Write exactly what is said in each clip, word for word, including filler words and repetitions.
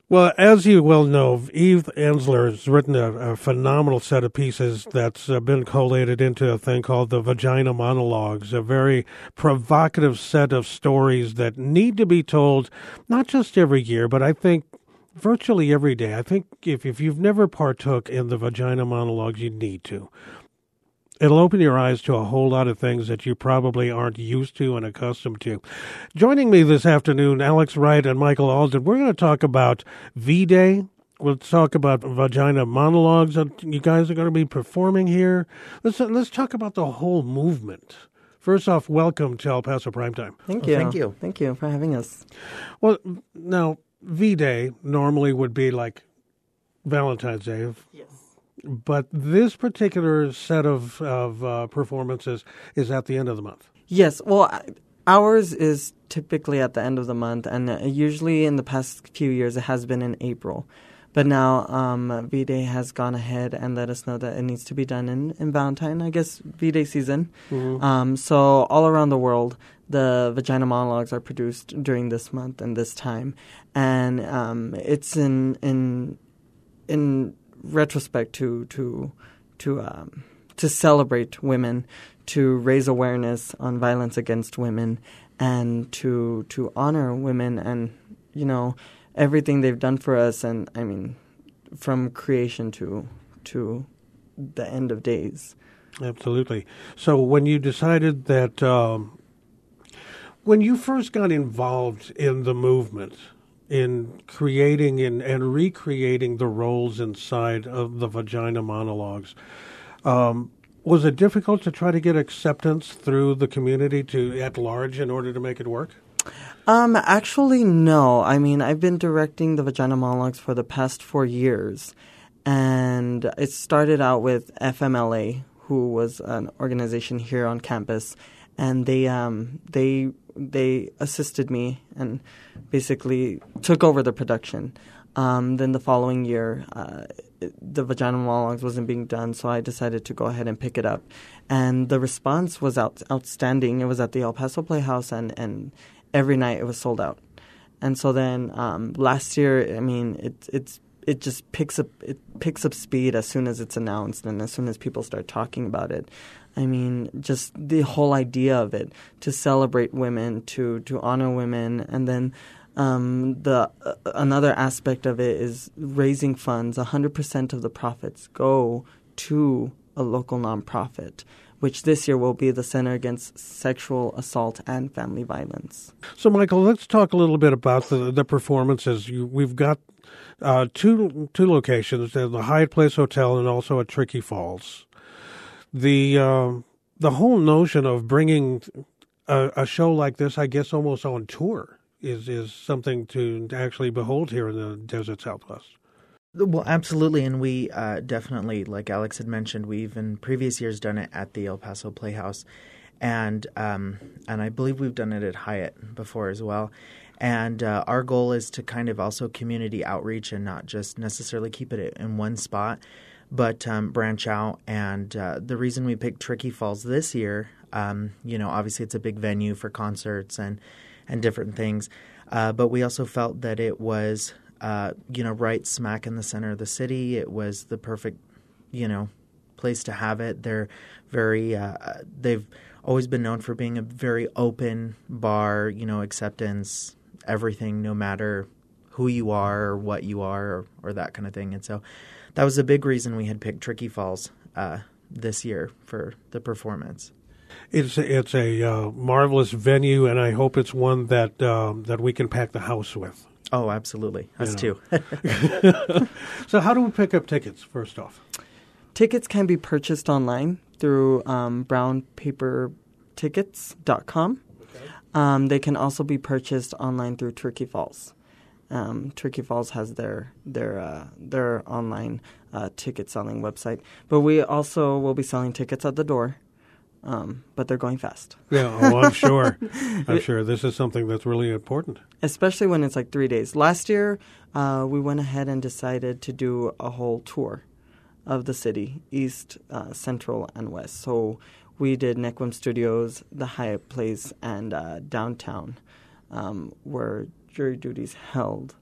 Well, as you well know, Eve Ensler has written a, a phenomenal set of pieces that's uh, been collated into a thing called the Vagina Monologues, a very provocative set of stories that need to be told, not just every year, but I think virtually every day. I think if, if you've never partook in the Vagina Monologues, you need to. It'll open your eyes to a whole lot of things that you probably aren't used to and accustomed to. Joining me this afternoon, Alex Wright and Michael Alden. We're going to talk about V-Day. We'll talk about Vagina Monologues that you guys are going to be performing here. Let's let's talk about the whole movement. First off, welcome to El Paso Primetime. Thank you. Well, thank you. Thank you for having us. Well, now, V-Day normally would be like Valentine's Day. Yes. But this particular set of, of uh, performances is at the end of the month. Yes. Well, ours is typically at the end of the month, and usually in the past few years it has been in April. But now um, V-Day has gone ahead and let us know that it needs to be done in, in Valentine, I guess, V-Day season. Mm-hmm. Um, so all around the world, the Vagina Monologues are produced during this month and this time. And um, it's in in in... retrospect to to to um, to celebrate women, to raise awareness on violence against women, and to to honor women and you know everything they've done for us. And I mean, from creation to to the end of days. Absolutely. So when you decided that um, when you first got involved in the movement, in creating and, and recreating the roles inside of the Vagina Monologues, um, was it difficult to try to get acceptance through the community to at large in order to make it work? Um, actually, no. I mean, I've been directing the Vagina Monologues for the past four years, and it started out with F M L A, who was an organization here on campus, and they um they they assisted me and basically took over the production. Um, then the following year, uh, the Vagina Monologues wasn't being done, so I decided to go ahead and pick it up. And the response was out, outstanding. It was at the El Paso Playhouse, and, and every night it was sold out. And so then um, last year, I mean, it, it's it just picks up it picks up speed as soon as it's announced and as soon as people start talking about it. I mean, just the whole idea of it, to celebrate women, to, to honor women, and then um, the uh, another aspect of it is raising funds. one hundred percent of the profits go to a local nonprofit, which this year will be the Center Against Sexual Assault and Family Violence. So, Michael, let's talk a little bit about the, the performances. You, we've got uh, two two locations, the Hyatt Place Hotel and also at Tricky Falls. The uh, the whole notion of bringing a, a show like this, I guess, almost on tour is, is something to actually behold here in the Desert Southwest. Well, absolutely, and we uh, definitely, like Alex had mentioned, we've in previous years done it at the El Paso Playhouse, and um, and I believe we've done it at Hyatt before as well. And uh, our goal is to kind of also community outreach and not just necessarily keep it in one spot, but um, branch out. And uh, the reason we picked Tricky Falls this year, um, you know, obviously it's a big venue for concerts and, and different things, uh, but we also felt that it was, uh, you know, right smack in the center of the city. It was the perfect, you know, place to have it. They're very, uh, they've always been known for being a very open bar, you know, acceptance, everything, no matter who you are or what you are or, or that kind of thing. And so that was a big reason we had picked Tricky Falls uh, this year for the performance. It's a, it's a uh, marvelous venue, and I hope it's one that um, that we can pack the house with. Oh, absolutely. Us you know. too. So how do we pick up tickets, first off? Tickets can be purchased online through um, brown paper tickets dot com. Okay. Um, they can also be purchased online through Tricky Falls. Um, Tricky Falls has their their uh, their online uh, ticket selling website, but we also will be selling tickets at the door. Um, but they're going fast. Yeah, oh, I'm sure. I'm sure this is something that's really important. Especially when it's like three days. Last year, uh, we went ahead and decided to do a whole tour of the city, east, uh, central, and west. So we did Nequim Studios, the Hyatt Place, and uh, downtown, um, where jury duty's held.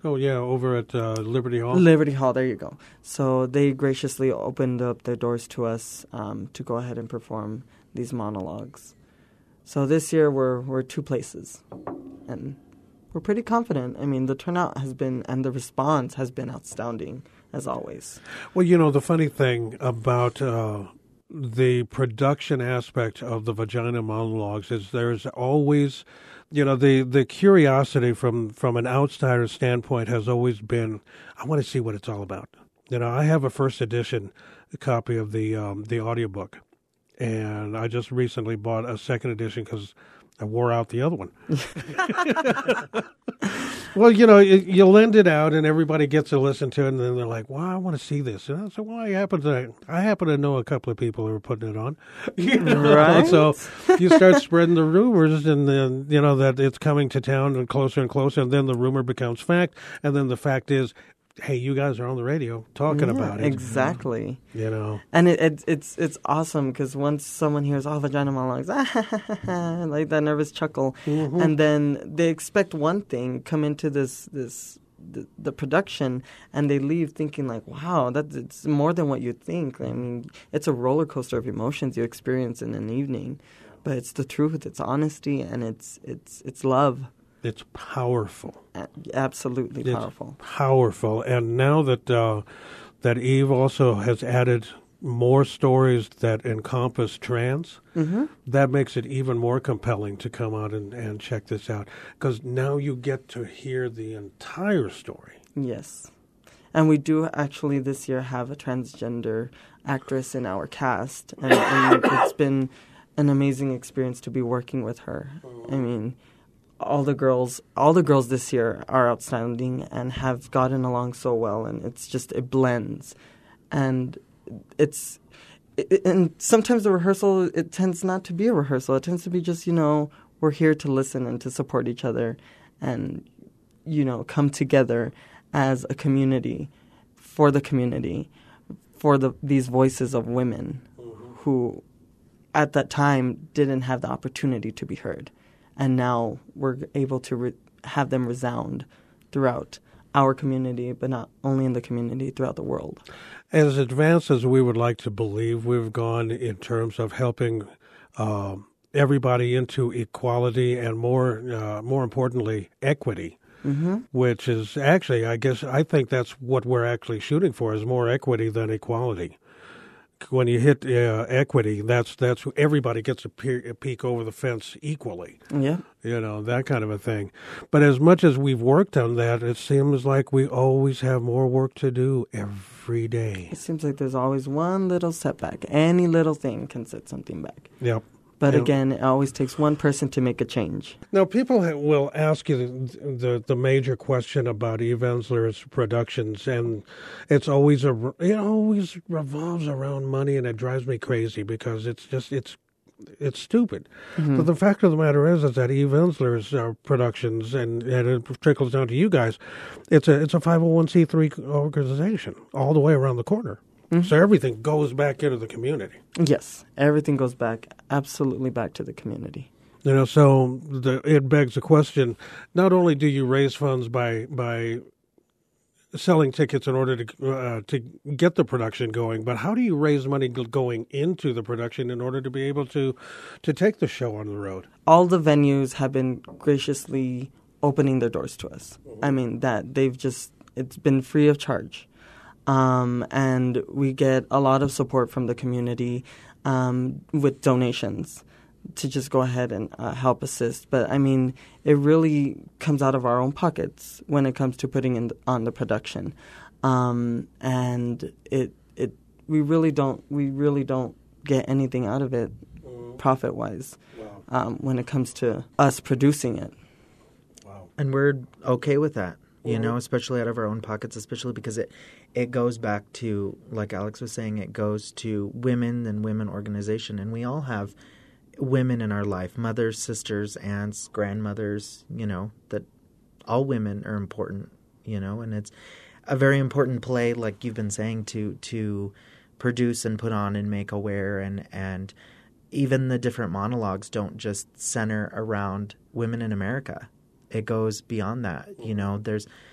Oh, yeah, over at uh, Liberty Hall. Liberty Hall, there you go. So they graciously opened up their doors to us um, to go ahead and perform these monologues. So this year we're we're two places, and we're pretty confident. I mean, the turnout has been, and the response has been outstanding, as always. Well, you know, the funny thing about uh, the production aspect of the Vagina Monologues is there's always... You know, the, the curiosity from, from an outsider standpoint has always been, I want to see what it's all about. You know, I have a first edition copy of the um, the audiobook, and I just recently bought a second edition because I wore out the other one. Well, you know, you, you lend it out, and everybody gets to listen to it, and then they're like, "Well, I want to see this." And I said, "Well, I happen to, I happen to know a couple of people who are putting it on." You know? Right. So you start spreading the rumors, and then you know that it's coming to town and closer and closer, and then the rumor becomes fact, and then the fact is, hey, you guys are on the radio talking Yeah, about it. Exactly. You know, and it, it it's it's awesome because once someone hears, "Oh, Vagina Monologues," like that nervous chuckle, mm-hmm. and then they expect one thing, come into this this the, the production, and they leave thinking like, "Wow, that's it's more than what you think." I mean, it's a roller coaster of emotions you experience in an evening, but it's the truth, it's honesty, and it's it's it's love. It's powerful. Absolutely powerful. It's powerful. And now that uh, that Eve also has added more stories that encompass trans, mm-hmm. that makes it even more compelling to come out and, and check this out. Because now you get to hear the entire story. Yes. And we do actually this year have a transgender actress in our cast. And, and it's been an amazing experience to be working with her. I mean... All the girls, all the girls this year are outstanding and have gotten along so well, and it's just it blends, and it's, it, and sometimes the rehearsal it tends not to be a rehearsal. It tends to be just you know we're here to listen and to support each other, and you know come together as a community for the community, for the these voices of women mm-hmm. who, at that time, didn't have the opportunity to be heard. And now we're able to re- have them resound throughout our community, but not only in the community, throughout the world. As advanced as we would like to believe we've gone in terms of helping uh, everybody into equality and more, uh, more importantly, equity, mm-hmm. which is actually, I guess, I think that's what we're actually shooting for is more equity than equality. When you hit uh, equity, that's that's everybody gets a, pe- a peek over the fence equally. Yeah, you know that kind of a thing. But as much as we've worked on that, it seems like we always have more work to do every day. It seems like there's always one little setback. Any little thing can set something back. Yep. But yep. again, it always takes one person to make a change. Now, people ha- will ask you the, the the major question about Eve Ensler's productions, and it's always a it always revolves around money, and it drives me crazy because it's just it's it's stupid. Mm-hmm. But the fact of the matter is, is that Eve Ensler's uh, productions, and, and it trickles down to you guys, it's a it's a five oh one c three organization all the way around the corner. Mm-hmm. So everything goes back into the community. Yes, everything goes back, absolutely back to the community. You know, so the, it begs the question, not only do you raise funds by by selling tickets in order to uh, to get the production going, but how do you raise money going into the production in order to be able to, to take the show on the road? All the venues have been graciously opening their doors to us. Mm-hmm. I mean, that they've just, it's been free of charge. Um, and we get a lot of support from the community um, with donations to just go ahead and uh, help assist. But, I mean, it really comes out of our own pockets when it comes to putting in the, on the production. Um, and it it we really don't we really don't get anything out of it mm-hmm. profit-wise wow. um, when it comes to us producing it. Wow. And we're okay with that. You know, especially out of our own pockets, especially because it, it goes back to, like Alex was saying, it goes to women and women organization. And we all have women in our life, mothers, sisters, aunts, grandmothers, you know, that all women are important, you know. And it's a very important play, like you've been saying, to to produce and put on and make aware. And, and even the different monologues don't just center around women in America. It goes beyond that. You know, there's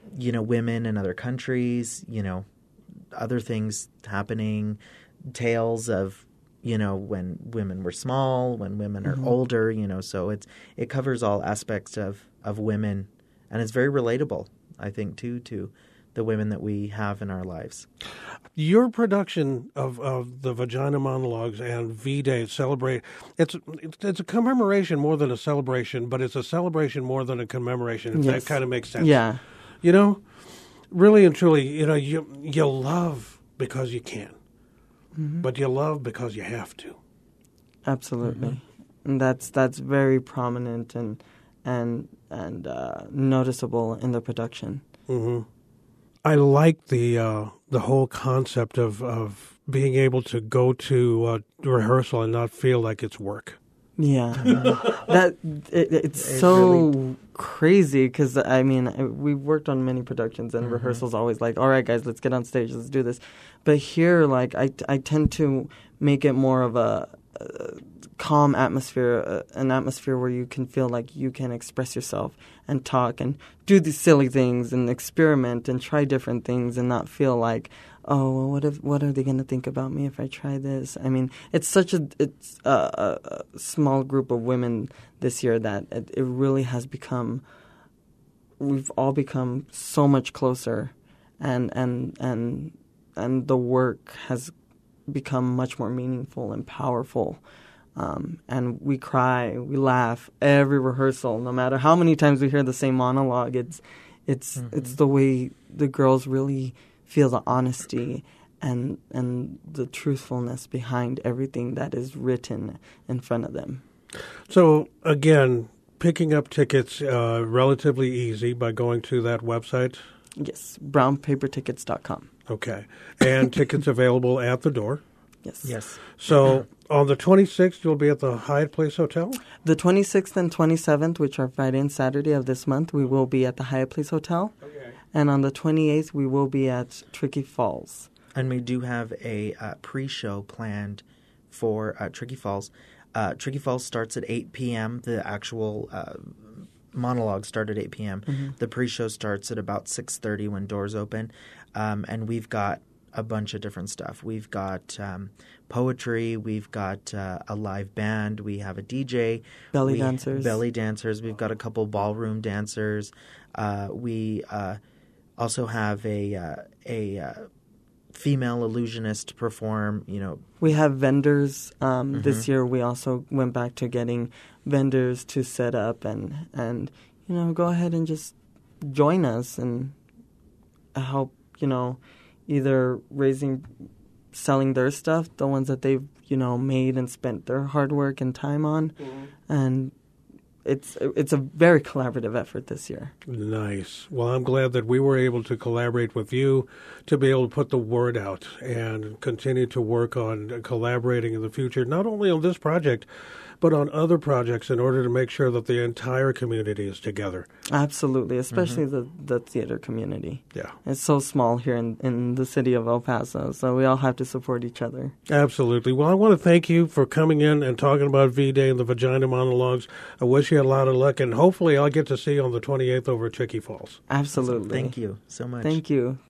you know, women in other countries, you know, other things happening, tales of, you know, when women were small, when women are mm-hmm. older, you know, so it's it covers all aspects of, of women, and it's very relatable, I think, too, to the women that we have in our lives. Your production of, of the Vagina Monologues and V-Day celebrate, it's, it's a commemoration more than a celebration, but it's a celebration more than a commemoration, if yes. that kind of makes sense. Yeah. You know, really and truly, you know, you, you love because you can. Mm-hmm. But you love because you have to. Absolutely, mm-hmm. and that's that's very prominent and and and uh, noticeable in the production. Mm-hmm. I like the uh, the whole concept of, of being able to go to uh, rehearsal and not feel like it's work. Yeah, that it, it's it so really... crazy because I mean we've worked on many productions and mm-hmm. rehearsals always like, all right guys, let's get on stage, let's do this. But here, like I, I tend to make it more of a, a calm atmosphere, a, an atmosphere where you can feel like you can express yourself and talk and do these silly things and experiment and try different things and not feel like, oh, well, what if what are they going to think about me if I try this? I mean, it's such a it's a, a, a small group of women this year that it, it really has become. We've all become so much closer, and and and and the work has become much more meaningful and powerful. Um, and we cry, we laugh every rehearsal, no matter how many times we hear the same monologue. It's it's mm-hmm. it's the way the girls really feel the honesty and and the truthfulness behind everything that is written in front of them. So again, picking up tickets uh, relatively easy by going to that website? Yes, brown paper tickets dot com. Okay. And tickets available at the door? Yes. Yes. So on the twenty-sixth, you'll be at the Hyatt Place Hotel? The twenty-sixth and twenty-seventh, which are Friday and Saturday of this month, we will be at the Hyatt Place Hotel. Okay. And on the twenty-eighth, we will be at Tricky Falls. And we do have a uh, pre-show planned for uh, Tricky Falls. Uh, Tricky Falls starts at eight p.m. The actual uh, monologue starts at eight p.m. Mm-hmm. The pre-show starts at about six thirty when doors open. Um, and we've got a bunch of different stuff. We've got um, poetry. We've got uh, a live band. We have a D J. Belly we, dancers. Belly dancers. We've got a couple ballroom dancers. Uh, we uh, also have a uh, a uh, female illusionist perform. You know, we have vendors. Um, mm-hmm. This year, we also went back to getting vendors to set up and and you know go ahead and just join us and help. You know. Either raising, selling their stuff, the ones that they've, you know, made and spent their hard work and time on. Mm-hmm. And it's it's a very collaborative effort this year. Nice. Well, I'm glad that we were able to collaborate with you to be able to put the word out and continue to work on collaborating in the future, not only on this project, but on other projects in order to make sure that the entire community is together. Absolutely, especially mm-hmm. the, the theater community. Yeah. It's so small here in, in the city of El Paso, so we all have to support each other. Absolutely. Well, I want to thank you for coming in and talking about V-Day and the Vagina Monologues. I wish you a lot of luck, and hopefully I'll get to see you on the twenty-eighth over at Tricky Falls. Absolutely. Thank you so much. Thank you.